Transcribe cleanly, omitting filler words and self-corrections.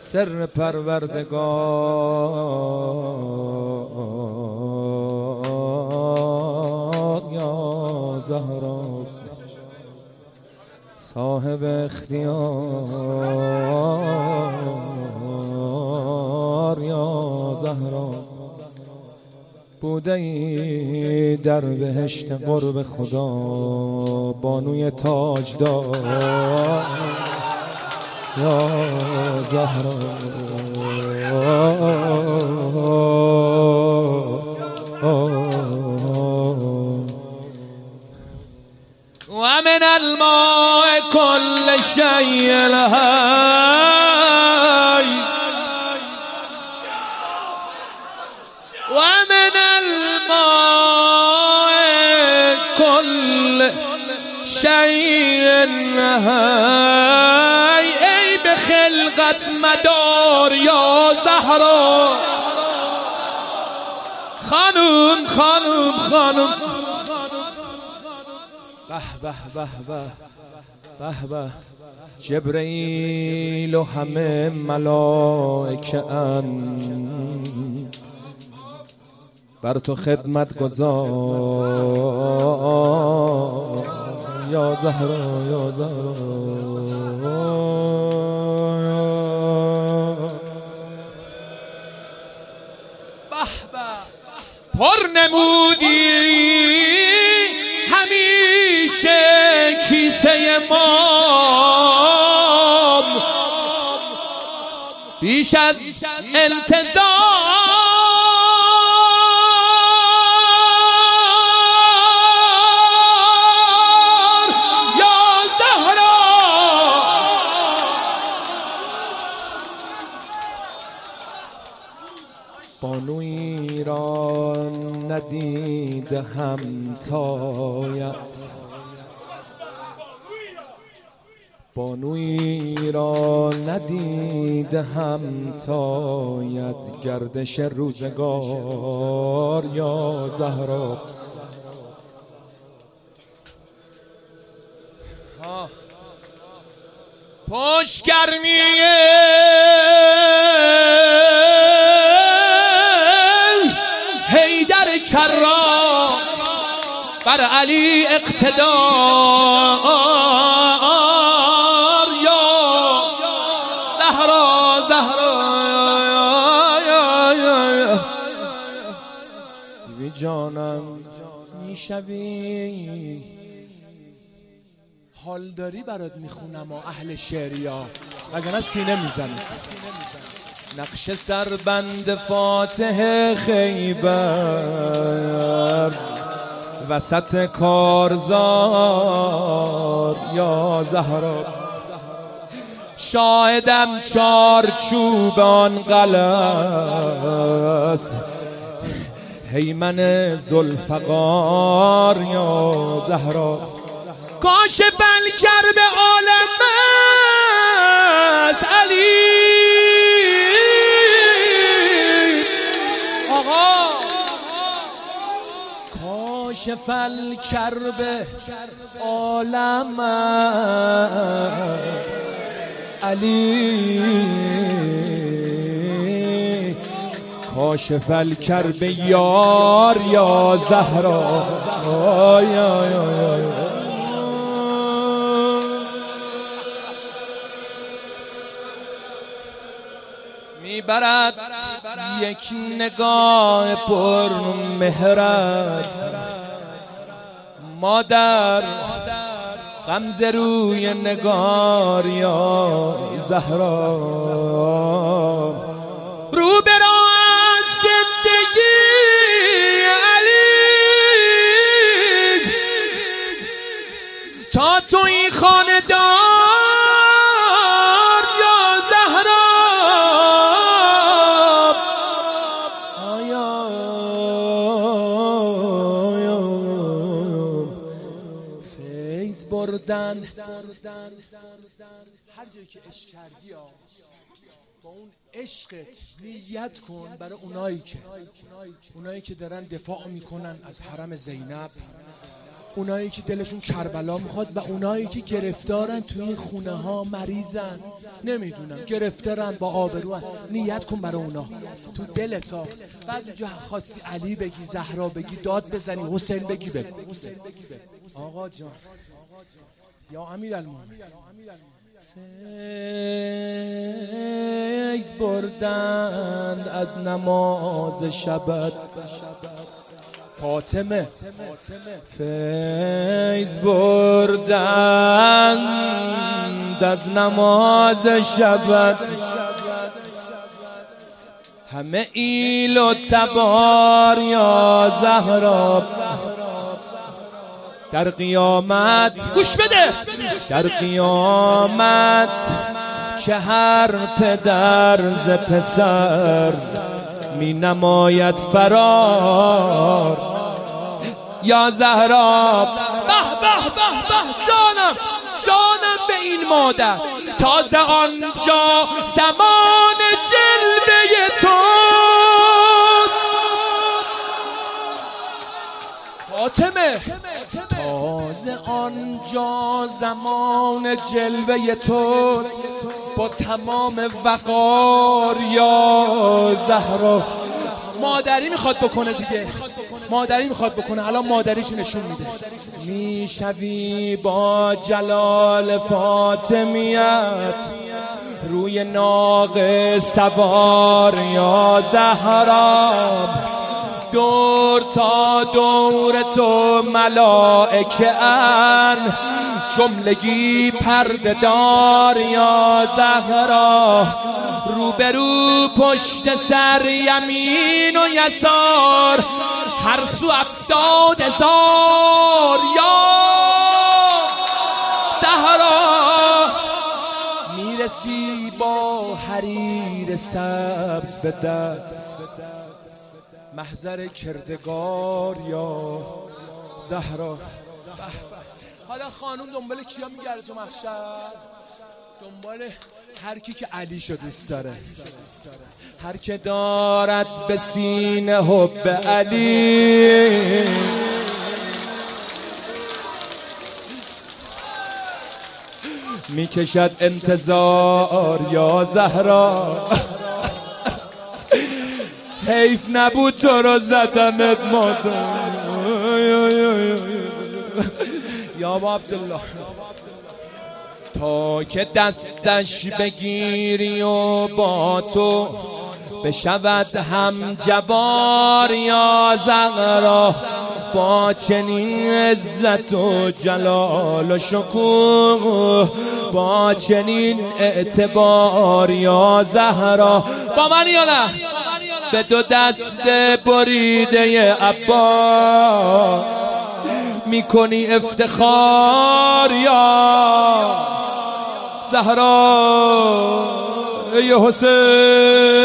سر پروردگار یا زهرا، صاحب اختیار یا زهرا، بوده ای در بهشت قرب خدا، بانوی تاجدار یا زهرا. و من الماء كل شيء الحي، و من الماء كل شيء الحي، ای به خلقت مدار یا زهرا. خانم خانم خانم، به به به به به به، جبرئیل و همه ملائکه ان بر تو خدمت گزار یا زهرا یا زهرا. به به، پر نمودی همیشه کیسه ما، بیش از انتظار یا زهرا. بانوی را ندیده همتایت، بانوی را ندیده همتایت، گردش روزگار یا زهرا. پشت گرمیه حیدر کرام بر علی اقتدار یا زهرا زهرا. بی جانم میشوی، حال داری برات میخونم و اهل شعریا، وگرنه سینه میزنی. نقش سربند فاتح خیبر وسط کارزار یا زهرا، شاهدم چارچوبان غلس هیمن ذوالفقار یا زهرا. کاش بلکر به عالم است علی آقا، کاش بلکر به عالم است علی، کاش بلکر به یار یا زهرا. میبرد یک نگاه پر مهرت مادر، غمزه روی نگار یا زهرا. رو به راه زندگی علی، تا تو این خاندان بردن. هر جایی که عشق کردی با اون عشقت نیت کن برای اونایی که دارن دفاع میکنن از حرم زینب، اونایی که دلشون کربلا میخواد و اونایی که گرفتارن توی این خونه ها مریضن، نمیدونم گرفتارن با آبرو، نیت کن برای اونا تو دلت ها. بعد اونجا خواستی علی بگی، زهرا بگی، داد بزنی، حسین بگی، بگو آقا جان یا امیرالمومنین فیض بردند از نماز شبت فاطمه، فیض بردند از نماز شبت، همه ایل و تبار یا زهرا در قیامت. گوش بده، در قیامت که هر پدر ز پسر می نماید فرار یا زهرا. به به به به جانم، جانم به این مادر، تازه آنجا زمان جلوه توست فاطمه، تازه آنجا زمان جلوه توست با تمام وقار یا زهرا. مادری میخواد بکنه دیگه، مادری میخواد بکنه، الان مادریش نشون میده. میشوی با جلال فاطمیت روی ناقه سوار یا زهرا، دور تا دور تو ملائکه ان جملگی پرده دار یا زهرا، روبرو پشت سر یمین و یسار هر سو 70,000 یا زهرا. میرسی با حریر سبز به دست محضر کردگار یا زهرا. حالا خانوم دنبال کیا میگرده تو محشر؟ دنبال هر کی که علیشو دوست داره، هر که دارد به سینه حب علی. میکشد انتظار یا زهرا، حیف نبود تو رو زدنت مادر یا با عبدالله، تا که دستش بگیری و با تو بشود هم جوار یا زهرا، با چنین عزت و جلال و شکوه، با چنین اعتبار یا زهرا. با من یا نه؟ به دو دست بریده عباس میکنی افتخار یا زهرا. ای حسین